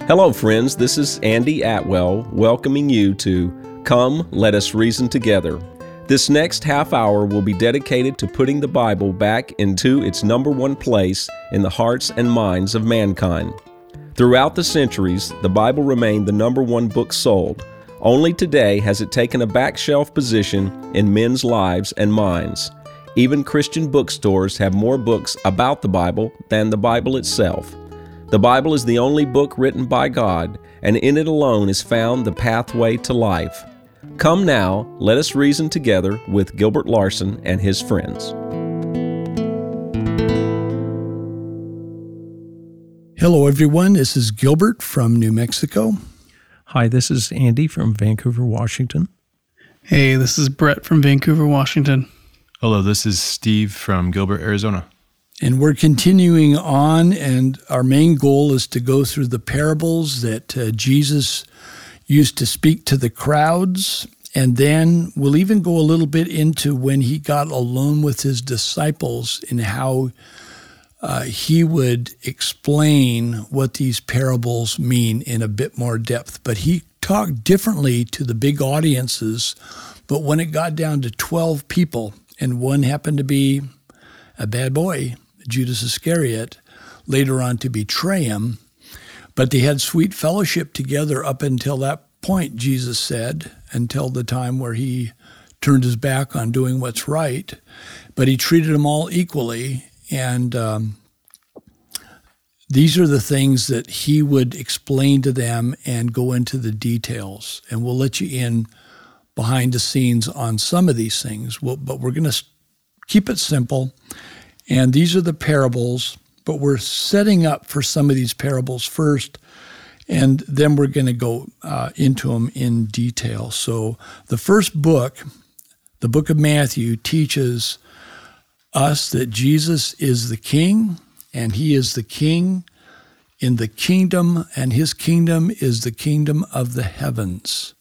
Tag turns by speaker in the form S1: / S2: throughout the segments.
S1: Hello, friends. This is Andy Atwell welcoming you to Come, Let Us Reason Together. This next half hour will be dedicated to putting the Bible back into its number one place in the hearts and minds of mankind. Throughout the centuries, the Bible remained the number one book sold. Only today has it taken a back shelf position in men's lives and minds. Even Christian bookstores have more books about the Bible than the Bible itself. The Bible is the only book written by God, and in it alone is found the pathway to life. Come now, let us reason together with Gilbert Larson and his friends.
S2: Hello, everyone. This is Gilbert from New Mexico.
S3: Hi, this is Andy from Vancouver, Washington.
S4: Hey, this is Brett from Vancouver, Washington.
S5: Hello, this is Steve from Gilbert, Arizona.
S2: And we're continuing on, and our main goal is to go through the parables that Jesus used to speak to the crowds, and then we'll even go a little bit into when he got alone with his disciples and how he would explain what these parables mean in a bit more depth. But he talked differently to the big audiences, but when it got down to 12 people, and one happened to be a bad boy, Judas Iscariot, later on to betray him. But they had sweet fellowship together up until that point, Jesus said, until the time where he turned his back on doing what's right. But he treated them all equally, and these are the things that he would explain to them and go into the details. And we'll let you in behind the scenes on some of these things, but we're going to keep it simple. And these are the parables, but we're setting up for some of these parables first, and then we're going to go into them in detail. So the first book, the book of Matthew, teaches us that Jesus is the King, and he is the King in the kingdom, and his kingdom is the kingdom of the heavens.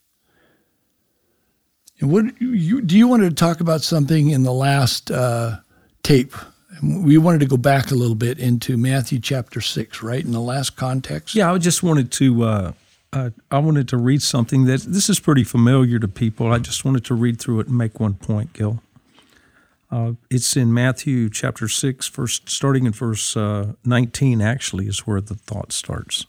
S2: And do you want to talk about something in the last tape? We wanted to go back a little bit into Matthew chapter 6, right, in the last context?
S3: Yeah, I just wanted to read something that this is pretty familiar to people. I just wanted to read through it and make one point, Gil. It's in Matthew chapter 6, starting in verse 19, actually, is where the thought starts.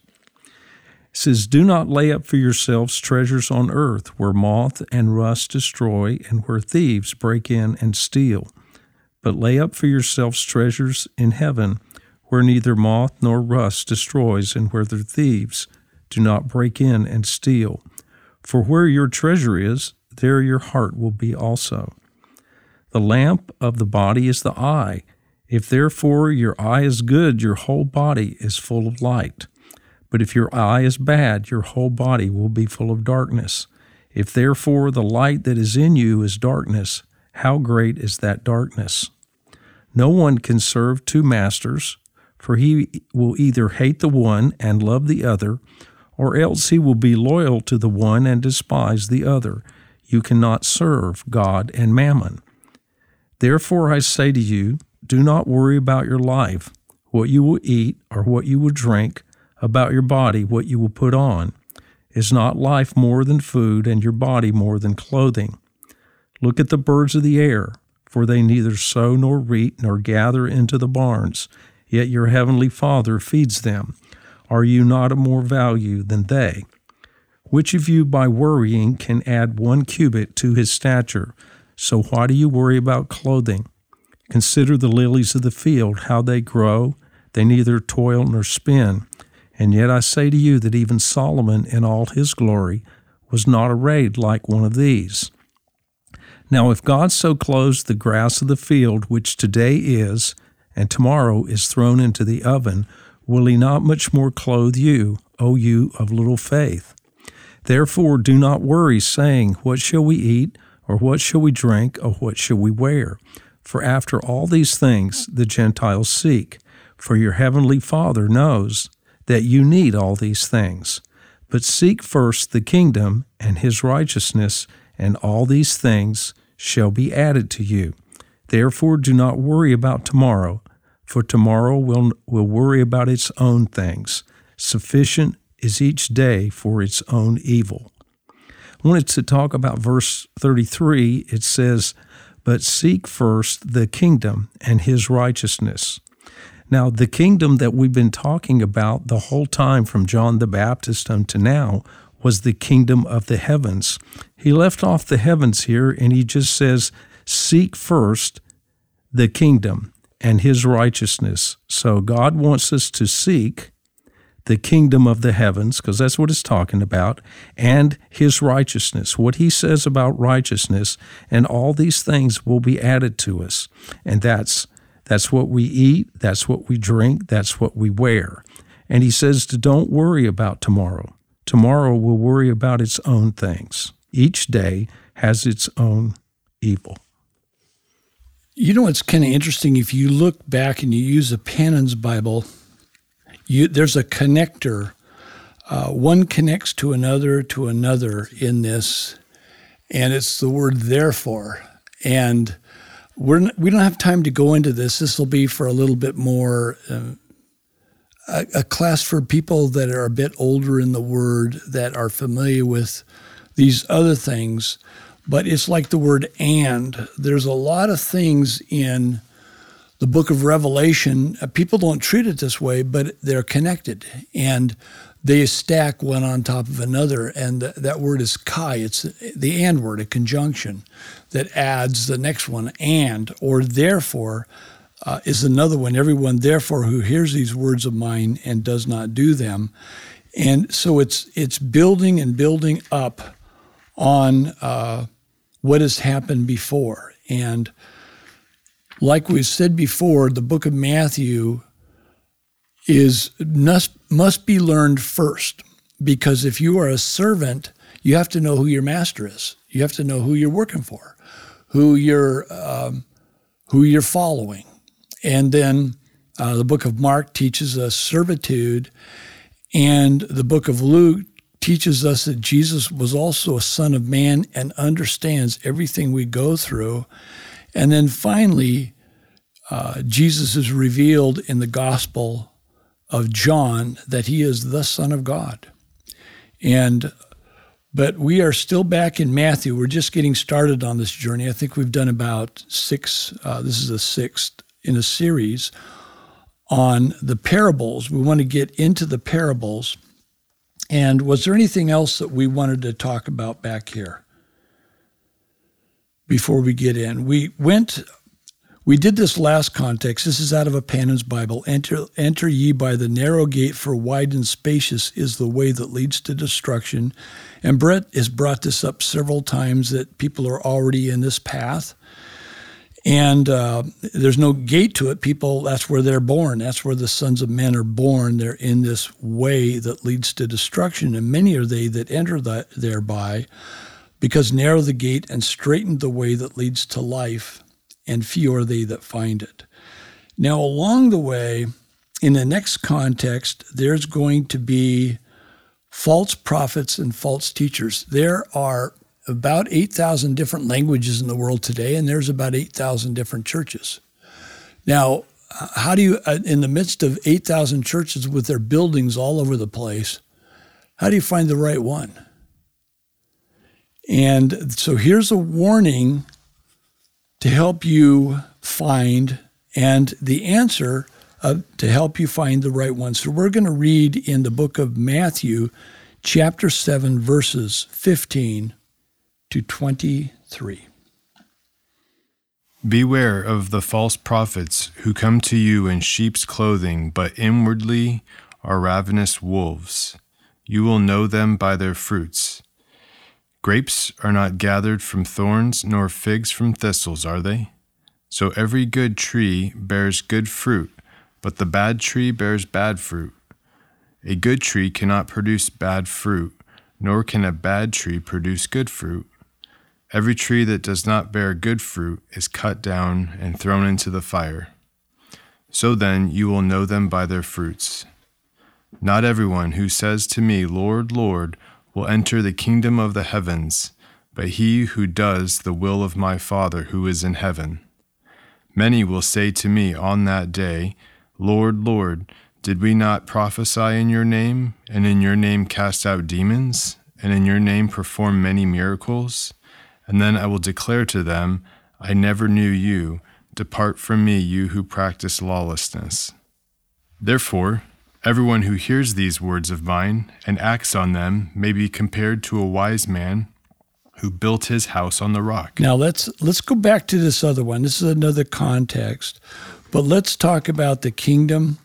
S3: It says, "Do not lay up for yourselves treasures on earth, where moth and rust destroy, and where thieves break in and steal. But lay up for yourselves treasures in heaven, where neither moth nor rust destroys, and where the thieves do not break in and steal. For where your treasure is, there your heart will be also. The lamp of the body is the eye. If therefore your eye is good, your whole body is full of light. But if your eye is bad, your whole body will be full of darkness. If therefore the light that is in you is darkness, how great is that darkness? No one can serve two masters, for he will either hate the one and love the other, or else he will be loyal to the one and despise the other. You cannot serve God and mammon. Therefore I say to you, do not worry about your life, what you will eat or what you will drink, about your body, what you will put on. Is not life more than food, and your body more than clothing? Look at the birds of the air, for they neither sow nor reap nor gather into the barns, yet your heavenly Father feeds them. Are you not of more value than they? Which of you by worrying can add 1 cubit to his stature? So why do you worry about clothing? Consider the lilies of the field, how they grow. They neither toil nor spin. And yet I say to you that even Solomon in all his glory was not arrayed like one of these. Now if God so clothes the grass of the field, which today is, and tomorrow is thrown into the oven, will he not much more clothe you, O you of little faith? Therefore do not worry, saying, what shall we eat, or what shall we drink, or what shall we wear? For after all these things the Gentiles seek. For your heavenly Father knows that you need all these things. But seek first the kingdom and his righteousness, and all these things shall be added to you. Therefore do not worry about tomorrow, for tomorrow will worry about its own things. Sufficient is each day for its own evil. I wanted to talk about verse 33. It says, "But seek first the kingdom and his righteousness." Now, the kingdom that we've been talking about the whole time from John the Baptist unto now was the kingdom of the heavens. He left off the heavens here, and he just says, seek first the kingdom and his righteousness. So God wants us to seek the kingdom of the heavens, because that's what it's talking about, and his righteousness, what he says about righteousness, and all these things will be added to us. And that's what we eat, that's what we drink, that's what we wear. And he says to don't worry about tomorrow. Tomorrow will worry about its own things. Each day has its own evil.
S2: You know, it's kind of interesting. If you look back and you use a Pannon's Bible, there's a connector. One connects to another in this, and it's the word therefore. And we don't have time to go into this. This will be for a little bit more a class for people that are a bit older in the Word, that are familiar with these other things. But it's like the word and. There's a lot of things in the book of Revelation. People don't treat it this way, but they're connected. And they stack one on top of another. And that word is kai. It's the and word, a conjunction that adds the next one. And, or therefore, is another one. Everyone, therefore, who hears these words of mine and does not do them. And so it's building and building up on what has happened before. And like we've said before, the book of Matthew must be learned first, because if you are a servant, you have to know who your master is. You have to know who you're working for, who you're following. And then the book of Mark teaches us servitude, and the book of Luke teaches us that Jesus was also a son of man and understands everything we go through. And then finally, Jesus is revealed in the Gospel of John that he is the Son of God. But we are still back in Matthew. We're just getting started on this journey. I think we've done about six. This is the sixth in a series on the parables. We want to get into the parables. And was there anything else that we wanted to talk about back here before we get in? We did this last context. This is out of a Pannon's Bible. Enter ye by the narrow gate, for wide and spacious is the way that leads to destruction. And Brett has brought this up several times, that people are already in this path. And there's no gate to it. People, that's where they're born. That's where the sons of men are born. They're in this way that leads to destruction. And many are they that enter thereby, because narrow the gate and straitened the way that leads to life, and few are they that find it. Now, along the way, in the next context, there's going to be false prophets and false teachers. There are about 8,000 different languages in the world today, and there's about 8,000 different churches. Now, how do you, in the midst of 8,000 churches with their buildings all over the place, how do you find the right one? And so here's a warning to help you find, and the answer to help you find the right one. So we're going to read in the book of Matthew, chapter 7, verses 15 to 23.
S5: Beware of the false prophets who come to you in sheep's clothing, but inwardly are ravenous wolves. You will know them by their fruits. Grapes are not gathered from thorns, nor figs from thistles, are they? So every good tree bears good fruit, but the bad tree bears bad fruit. A good tree cannot produce bad fruit, nor can a bad tree produce good fruit. Every tree that does not bear good fruit is cut down and thrown into the fire. So then you will know them by their fruits. Not everyone who says to me, Lord, Lord, will enter the kingdom of the heavens, but he who does the will of my Father who is in heaven. Many will say to me on that day, Lord, Lord, Did we not prophesy in your name, and in your name cast out demons, and in your name perform many miracles? And then I will declare to them, I never knew you. Depart from me, you who practice lawlessness. Therefore, everyone who hears these words of mine and acts on them may be compared to a wise man who built his house on the rock.
S2: Now let's go back to this other one. This is another context, but let's talk about the kingdom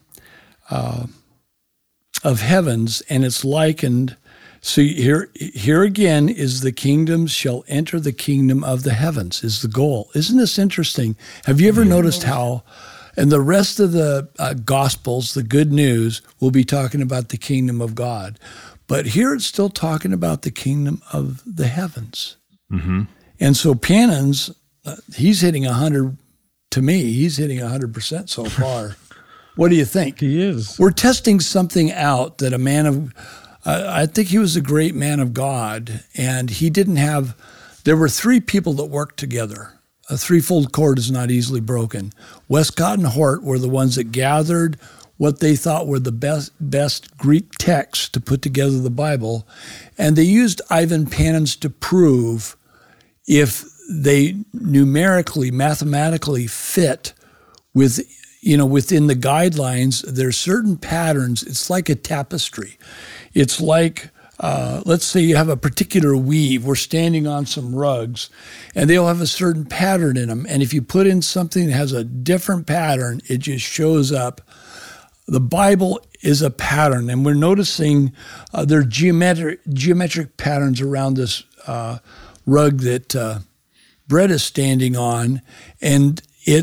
S2: of heavens, and it's likened. So here again is the kingdoms shall enter the kingdom of the heavens is the goal. Isn't this interesting? Have you ever noticed how, and the rest of the Gospels, the good news, will be talking about the kingdom of God. But here it's still talking about the kingdom of the heavens.
S5: Mm-hmm.
S2: And so Pannon's, he's hitting 100, to me, he's hitting 100% so far. What do you think?
S3: He is.
S2: We're testing something out that a man of, I think he was a great man of God, and he didn't have, there were three people that worked together. A threefold cord is not easily broken. Westcott and Hort were the ones that gathered what they thought were the best Greek texts to put together the Bible, and they used Ivan Pannon's to prove if they numerically, mathematically fit with, within the guidelines. There's certain patterns. It's like a tapestry. It's like, let's say you have a particular weave. We're standing on some rugs, and they'll have a certain pattern in them. And if you put in something that has a different pattern, it just shows up. The Bible is a pattern, and we're noticing there are geometric patterns around this rug that Brett is standing on, and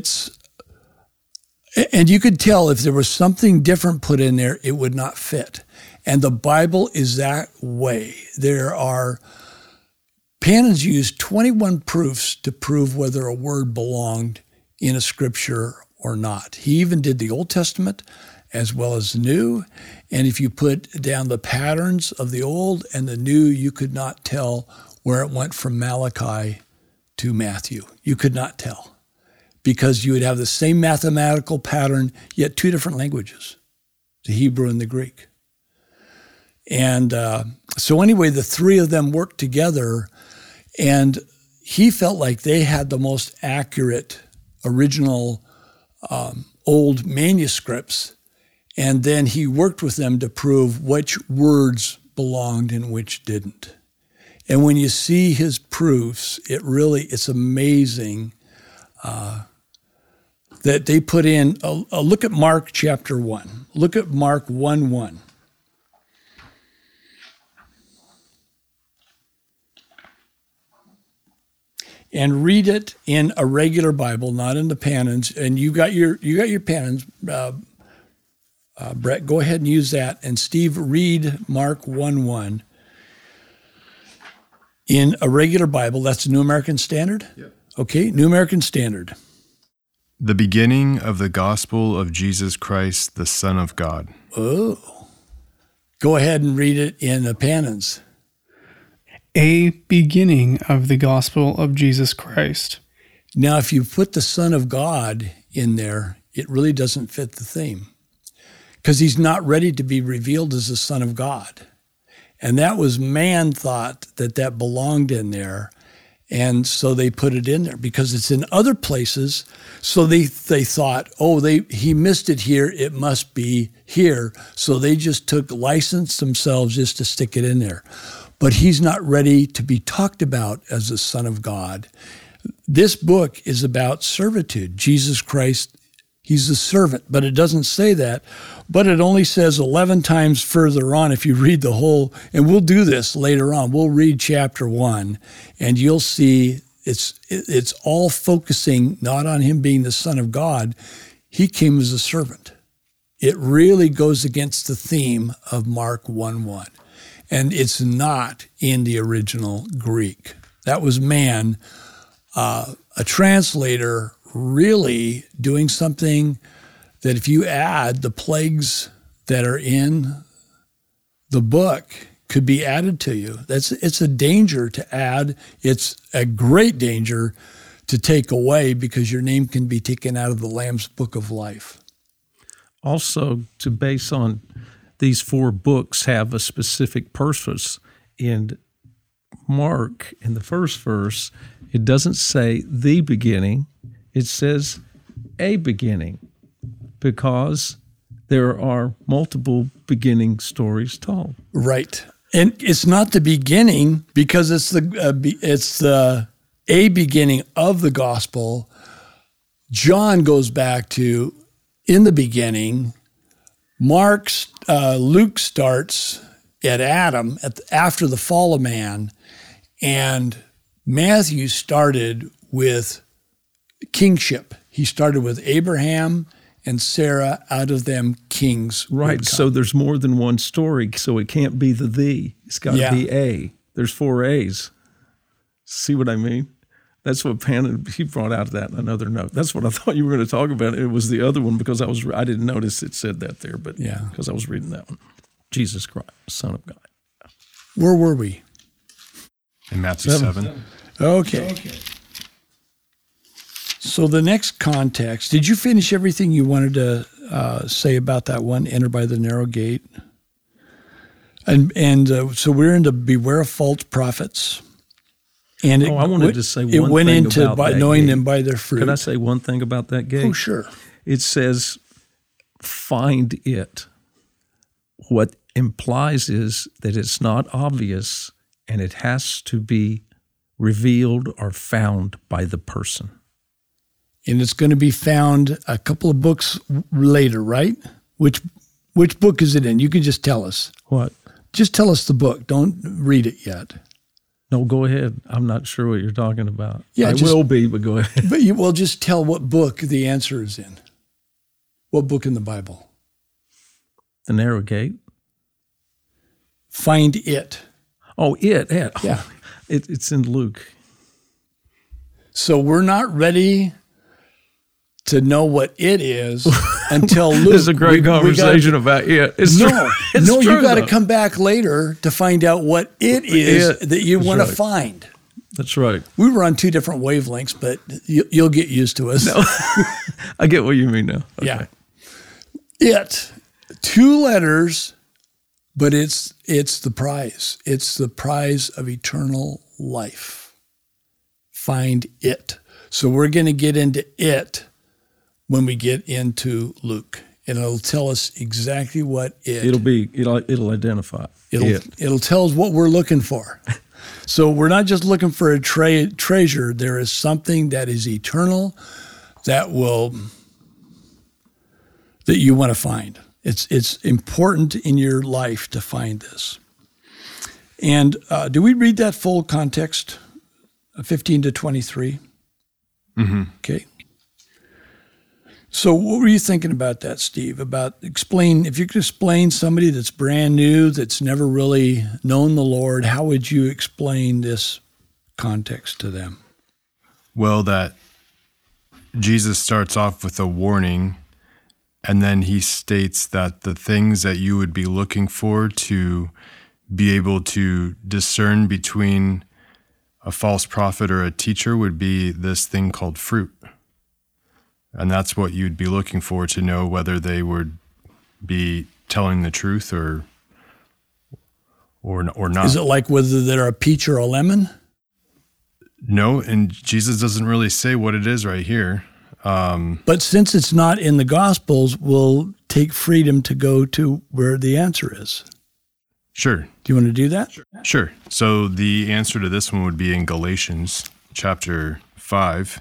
S2: you could tell if there was something different put in there, it would not fit. And the Bible is that way. Pannon's used 21 proofs to prove whether a word belonged in a scripture or not. He even did the Old Testament as well as the New. And if you put down the patterns of the Old and the New, you could not tell where it went from Malachi to Matthew. You could not tell, because you would have the same mathematical pattern, yet two different languages, the Hebrew and the Greek. And so anyway, the three of them worked together, and he felt like they had the most accurate original old manuscripts, and then he worked with them to prove which words belonged and which didn't. And when you see his proofs, it's amazing that they put in, look at Mark chapter 1. Look at Mark 1:1. And read it in a regular Bible, not in the Pannons. And you got your Pannons, Brett. Go ahead and use that. And Steve, read Mark 1:1 in a regular Bible. That's the New American Standard.
S5: Yep.
S2: Okay, New American Standard.
S5: The beginning of the gospel of Jesus Christ, the Son of God.
S2: Oh, go ahead and read it in the Pannons.
S4: A beginning of the gospel of Jesus Christ.
S2: Now, if you put the Son of God in there, it really doesn't fit the theme, because he's not ready to be revealed as the Son of God. And that was man thought that belonged in there. And so they put it in there because it's in other places. So they thought, he missed it here, it must be here. So they just licensed themselves just to stick it in there. But he's not ready to be talked about as the Son of God. This book is about servitude. Jesus Christ, he's the servant, but it doesn't say that. But it only says 11 times further on if you read the whole, and we'll do this later on. We'll read chapter 1, and you'll see it's all focusing not on him being the Son of God. He came as a servant. It really goes against the theme of Mark 1:1. And it's not in the original Greek. That was man, a translator, really doing something that if you add the plagues that are in the book could be added to you. It's a danger to add. It's a great danger to take away, because your name can be taken out of the Lamb's Book of Life.
S3: also to base on these 4 books have a specific purpose. In Mark, in the first verse, it doesn't say the beginning, it says a beginning, because there are multiple beginning stories told.
S2: Right. And it's not the beginning because it's the a beginning of the gospel. John goes back to in the beginning. Luke starts at Adam after the fall of man, and Matthew started with kingship. He started with Abraham and Sarah. Out of them kings.
S3: Right. So there's more than one story. So it can't be the. It's got to be a. There's 4 A's. See what I mean? That's what he brought out that in another note. That's what I thought you were going to talk about. It was the other one because I didn't notice it said that there, but because I was reading that one. Jesus Christ, Son of God.
S2: Where were we?
S5: In Matthew 7.
S2: Okay. So the next context, did you finish everything you wanted to say about that one, enter by the narrow gate? And so we're into beware of false prophets. And
S3: I wanted to say one thing
S2: it went into
S3: about that
S2: knowing
S3: gate.
S2: them by their fruit.
S3: Could I say one thing about that gate?
S2: Oh, sure.
S3: It says, find it. What implies is that it's not obvious and it has to be revealed or found by the person.
S2: And it's going to be found a couple of books later, right? Which book is it in? You can just tell us.
S3: What?
S2: Just tell us the book. Don't read it yet.
S3: No, go ahead. I'm not sure what you're talking about.
S2: Yeah,
S3: I will be, but go ahead.
S2: But you will just tell what book the answer is in. What book in the Bible?
S3: The narrow gate.
S2: Find it.
S3: Oh, it.
S2: Yeah.
S3: It's in Luke.
S2: So we're not ready to know what it is until Luke.
S3: This is a great conversation about it. It's
S2: No,
S3: true. It's
S2: no,
S3: true,
S2: you got to
S3: though.
S2: come back later to find out what it is that you want to find.
S3: That's right.
S2: We were on 2 different wavelengths, but you'll get used to us.
S3: No. I get what you mean now. Okay.
S2: Yeah. It, 2 letters, but it's the prize. It's the prize of eternal life. Find it. So we're going to get into it when we get into Luke, and it'll tell us exactly what
S3: It'll identify.
S2: It'll tell us what we're looking for. So we're not just looking for a treasure. There is something that is eternal that you want to find. It's important in your life to find this. And do we read that full context, 15 to 23?
S5: Mm-hmm.
S2: Okay. So what were you thinking about that, Steve? If you could explain somebody that's brand new, that's never really known the Lord, how would you explain this context to them?
S5: Well, that Jesus starts off with a warning, and then he states that the things that you would be looking for to be able to discern between a false prophet or a teacher would be this thing called fruit. And that's what you'd be looking for to know whether they would be telling the truth or not.
S2: Is it like whether they're a peach or a lemon?
S5: No, and Jesus doesn't really say what it is right here.
S2: But since it's not in the Gospels, we'll take freedom to go to where the answer is.
S5: Sure.
S2: Do you want to do that?
S5: Sure. So the answer to this one would be in Galatians chapter 5.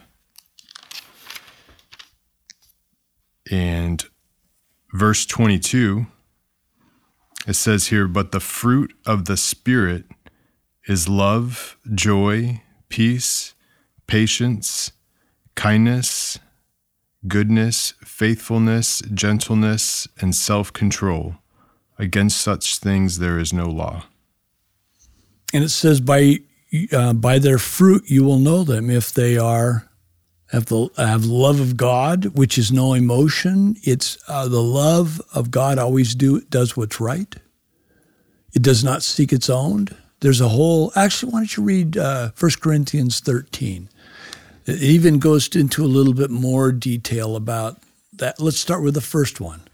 S5: And verse 22, it says here, "But the fruit of the Spirit is love, joy, peace, patience, kindness, goodness, faithfulness, gentleness, and self-control. Against such things there is no law."
S2: And it says, by their fruit you will know them. If they have love of God, which is no emotion. It's the love of God always does what's right. It does not seek its own. There's actually, why don't you read 1 Corinthians 13? It even goes into a little bit more detail about that. Let's start with the first one.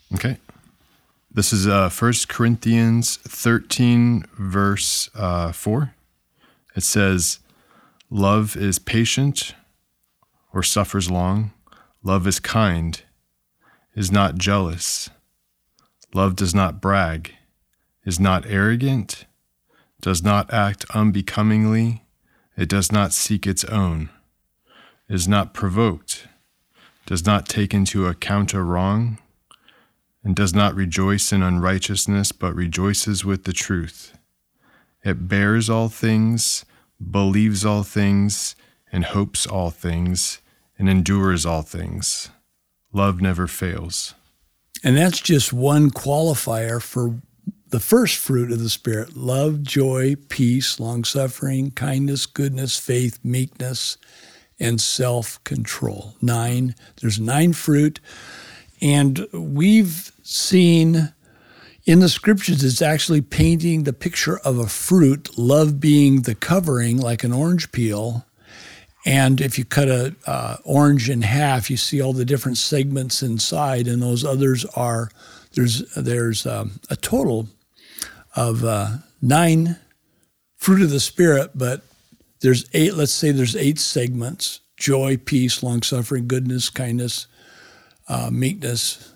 S5: Okay. This is 1 Corinthians 13, verse 4. It says, love is patient or suffers long. Love is kind, is not jealous. Love does not brag, is not arrogant, does not act unbecomingly. It does not seek its own, is not provoked, does not take into account a wrong, and does not rejoice in unrighteousness, but rejoices with the truth. It bears all things, believes all things, and hopes all things, and endures all things. Love never fails.
S2: And that's just one qualifier for the first fruit of the Spirit: love, joy, peace, long-suffering, kindness, goodness, faith, meekness, and self-control. 9. There's 9 fruit. And we've seen in the scriptures, it's actually painting the picture of a fruit, love being the covering, like an orange peel. And if you cut a orange in half, you see all the different segments inside, and those others are, there's a total of 9 fruit of the Spirit, but there's 8, let's say there's 8 segments: joy, peace, long-suffering, goodness, kindness, meekness,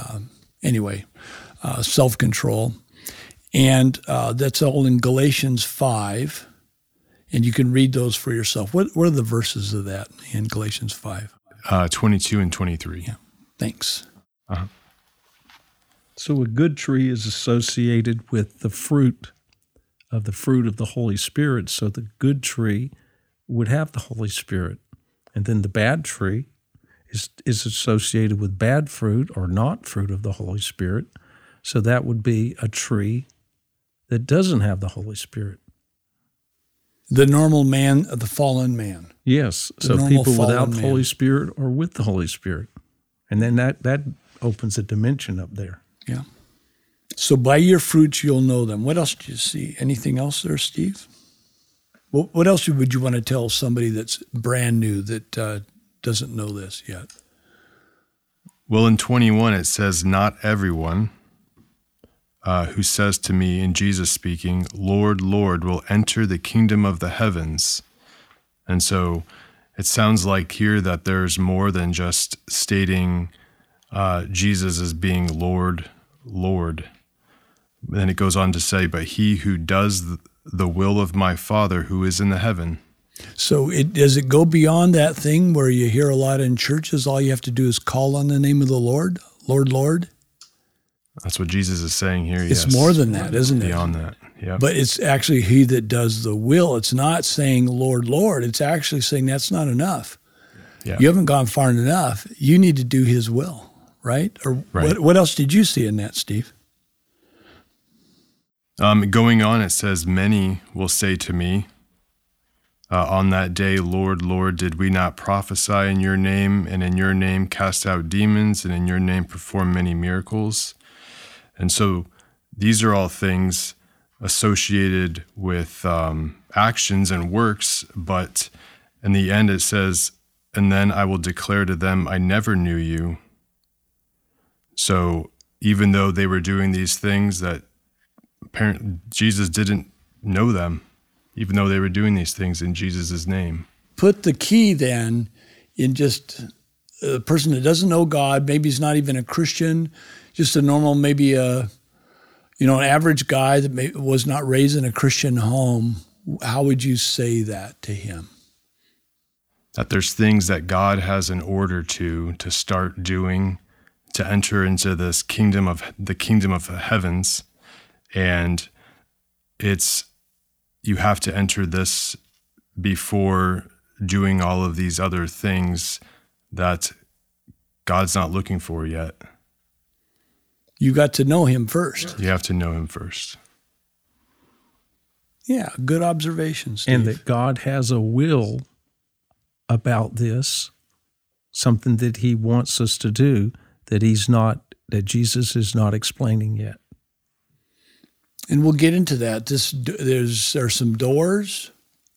S2: self-control. And that's all in Galatians 5. And you can read those for yourself. What are the verses of that in Galatians 5?
S5: 22 and 23.
S2: Yeah, thanks.
S5: Uh-huh.
S3: So a good tree is associated with the fruit of the Holy Spirit. So the good tree would have the Holy Spirit. And then the bad tree is associated with bad fruit or not fruit of the Holy Spirit. So that would be a tree that doesn't have the Holy Spirit.
S2: The normal man, the fallen man.
S3: Yes.
S2: The
S3: So
S2: normal
S3: people without
S2: fallen
S3: the
S2: man.
S3: Holy Spirit or with the Holy Spirit. And then that opens a dimension up there.
S2: Yeah. So by your fruits, you'll know them. What else do you see? Anything else there, Steve? What else would you want to tell somebody that's brand new that doesn't know this yet?
S5: Well, in 21, it says, not everyone who says to me, in Jesus speaking, Lord, Lord, will enter the kingdom of the heavens. And so it sounds like here that there's more than just stating Jesus as being Lord, Lord. Then it goes on to say, but he who does the will of my Father who is in the heaven.
S2: So does it go beyond that thing where you hear a lot in churches, all you have to do is call on the name of the Lord, Lord, Lord?
S5: That's what Jesus is saying here.
S2: It's
S5: yes.
S2: more than that, isn't it?
S5: Beyond that, yeah.
S2: But it's actually he that does the will. It's not saying Lord, Lord. It's actually saying that's not enough.
S5: Yeah.
S2: You haven't gone far enough. You need to do his will, right? Or
S5: Right.
S2: What else did you see in that, Steve?
S5: Going on, it says, many will say to me on that day, Lord, Lord, did we not prophesy in your name, and in your name cast out demons, and in your name perform many miracles? And so these are all things associated with actions and works, but in the end it says, and then I will declare to them, I never knew you. So even though they were doing these things that Jesus didn't know them, even though they were doing these things in Jesus' name.
S2: Put the key then in just a person that doesn't know God, maybe he's not even a Christian, just a normal, maybe an average guy that was not raised in a Christian home. How would you say that to him?
S5: That there's things that God has an order to start doing, to enter into this kingdom of the heavens. And you have to enter this before doing all of these other things that God's not looking for yet.
S2: You got to know him first.
S5: You have to know him first.
S2: Yeah, good observation, Steve.
S3: And that God has a will about this, something that he wants us to do that that Jesus is not explaining yet.
S2: And we'll get into that. There are some doors.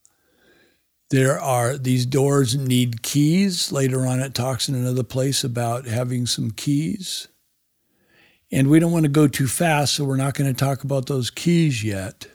S2: These doors need keys. Later on, it talks in another place about having some keys. And we don't want to go too fast, so we're not going to talk about those keys yet.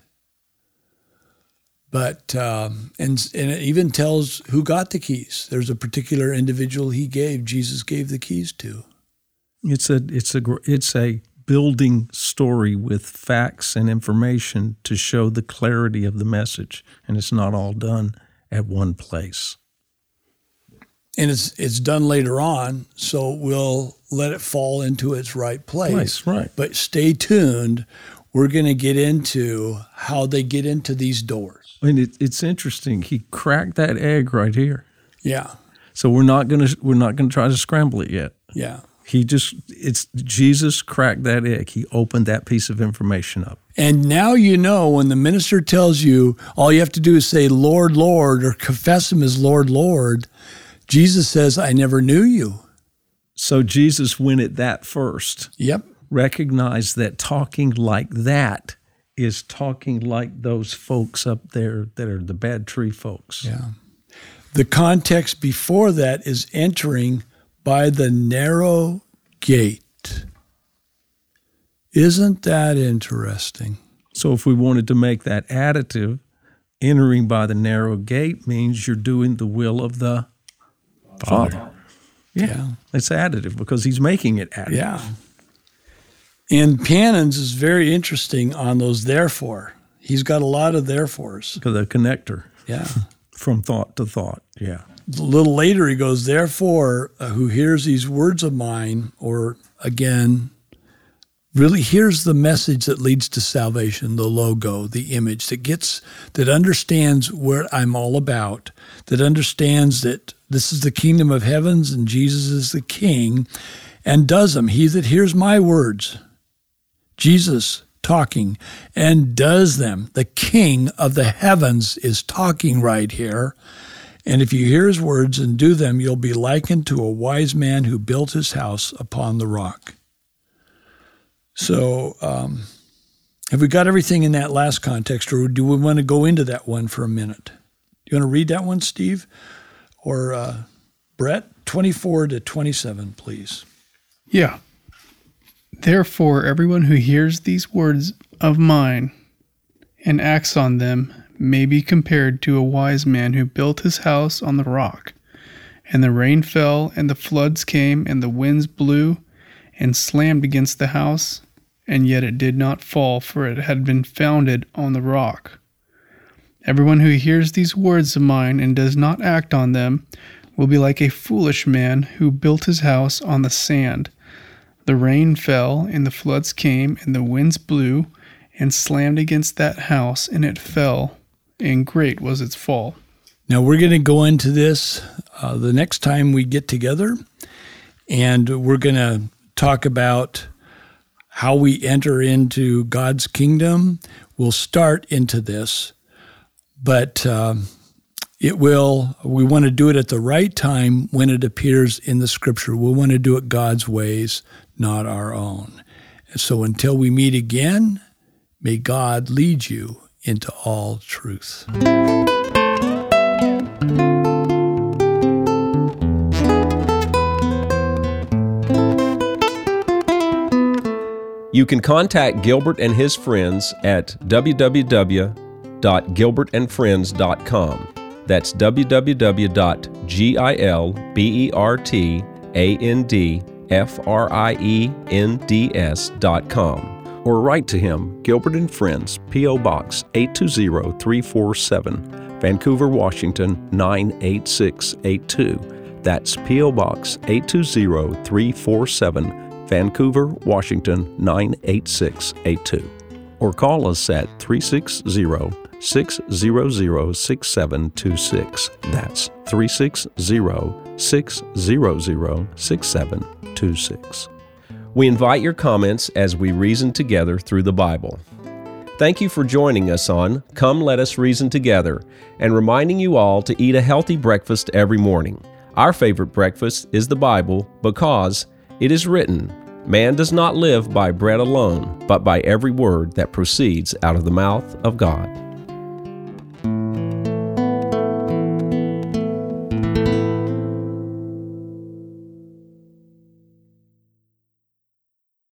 S2: But and it even tells who got the keys. There's a particular individual Jesus gave the keys to.
S3: It's a building story with facts and information to show the clarity of the message, and it's not all done at one place.
S2: And it's done later on, so we'll let it fall into its right place.
S3: Right.
S2: But stay tuned. We're going to get into how they get into these doors.
S3: And it's interesting. He cracked that egg right here.
S2: Yeah.
S3: So we're not gonna try to scramble it yet.
S2: Yeah.
S3: Jesus cracked that egg. He opened that piece of information up.
S2: And now you know when the minister tells you all you have to do is say, Lord, Lord, or confess him as Lord, Lord, Jesus says, I never knew you.
S3: So Jesus went at that first.
S2: Yep.
S3: Recognized that talking like that is talking like those folks up there that are the bad tree folks.
S2: Yeah. The context before that is entering by the narrow gate. Isn't that interesting?
S3: So if we wanted to make that additive, entering by the narrow gate means you're doing the will of the Father. Yeah. It's additive because he's making it additive.
S2: Yeah. And Pannon's is very interesting on those therefore. He's got a lot of therefores.
S3: Because the connector.
S2: Yeah.
S3: From thought to thought. Yeah.
S2: A little later he goes, therefore, who hears these words of mine, or again, really hears the message that leads to salvation, the logo, the image, that understands what I'm all about, that understands that this is the kingdom of heavens and Jesus is the king, and does them. He that hears my words, Jesus talking, and does them. The king of the heavens is talking right here. And if you hear his words and do them, you'll be likened to a wise man who built his house upon the rock. So have we got everything in that last context, or do we want to go into that one for a minute? Do you want to read that one, Steve? Or Brett? 24 to 27, please.
S4: Yeah. Therefore, everyone who hears these words of mine and acts on them may be compared to a wise man who built his house on the rock. And the rain fell, and the floods came, and the winds blew and slammed against the house, and yet it did not fall, for it had been founded on the rock. Everyone who hears these words of mine and does not act on them will be like a foolish man who built his house on the sand. The rain fell, and the floods came, and the winds blew and slammed against that house, and it fell, and great was its fall.
S2: Now we're going to go into this the next time we get together, and we're going to talk about how we enter into God's kingdom. We'll start into this, but we want to do it at the right time when it appears in the Scripture. We want to do it God's ways, not our own. And so until we meet again, may God lead you into all truth.
S1: You can contact Gilbert and his friends at www.gilbertandfriends.com. That's www.gilbertandfriends.com. Or write to him, Gilbert and Friends, P.O. Box 820347, Vancouver, Washington 98682. That's P.O. Box 820347, Vancouver, Washington 98682. Or call us at 360-600-6726. That's 360-600-6726. We invite your comments as we reason together through the Bible. Thank you for joining us on Come Let Us Reason Together, and reminding you all to eat a healthy breakfast every morning. Our favorite breakfast is the Bible because it is written, "Man does not live by bread alone, but by every word that proceeds out of the mouth of God."